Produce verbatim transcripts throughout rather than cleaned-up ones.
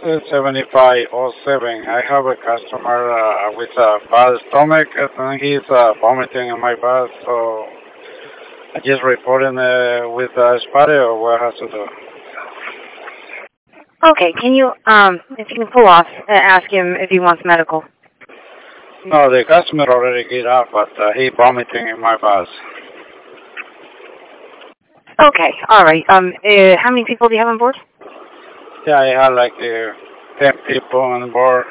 seventy-five oh seven. I have a customer uh, with a bad stomach and he's uh, vomiting in my bath, so I just reporting uh, with uh, Spotty or what has to do? Okay, can you, um, if you can pull off, uh, ask him if he wants medical. No, the customer already get up, but uh, he vomiting in my bath. Okay, all right. Um, uh, how many people do you have on board? Yeah, I had like uh, ten people on board.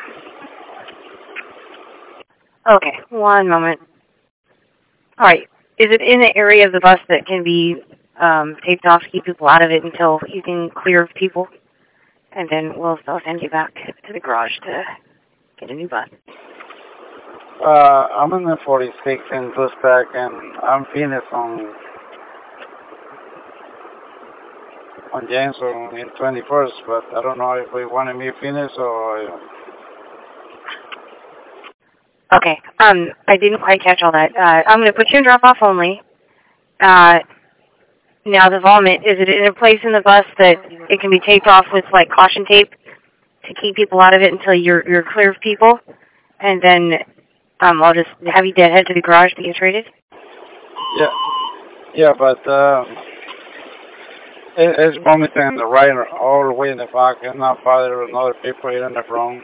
Okay, one moment. All right. Is it in the area of the bus that can be um, taped off to keep people out of it until you can clear people? And then we'll still send you back to the garage to get a new bus. Uh, I'm in the forty-six in Tustac, and I'm finished on on James on in twenty-first, but I don't know if we wanted me finished or. Okay. Um, I didn't quite catch all that. Uh, I'm going to put you in drop-off only. Uh, now the vomit, is it in a place in the bus that it can be taped off with like caution tape to keep people out of it until you're you're clear of people, and then um, I'll just have you head to the garage to get traded? Yeah, yeah, but uh, it, it's vomiting in the right all the way in the back. It's not bothering other people here in the front.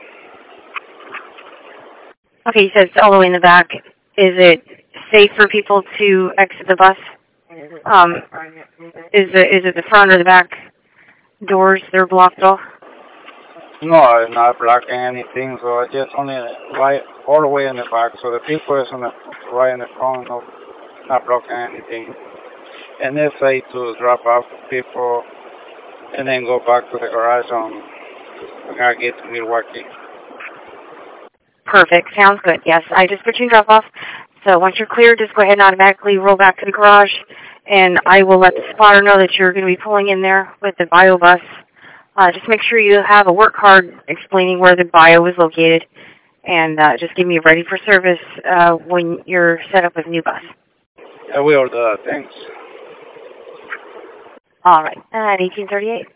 Okay, you said it's all the way in the back. Is it safe for people to exit the bus? Um, is it is it the front or the back doors that are blocked off? No, it's not blocking anything, so I just only right all the way in the back, so the people is on the right in the front, no, not blocking anything. And it's safe to drop off people and then go back to the garage on when I get to Milwaukee. Perfect. Sounds good. Yes, I just put you in drop off. So once you're clear, just go ahead and automatically roll back to the garage, and I will let the spotter know that you're going to be pulling in there with the bio bus. Uh, just make sure you have a work card explaining where the bio is located, and uh, just give me ready for service uh, when you're set up with a new bus. I will do that. Thanks. All right. At eighteen thirty-eight.